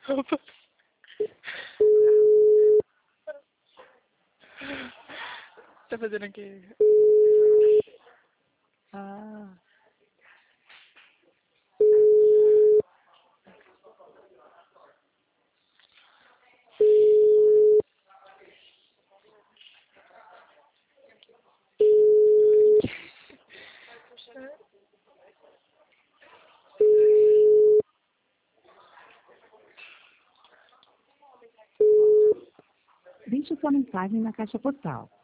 Opa. Tá fazendo o quê? Ah. Deixe sua mensagem na caixa postal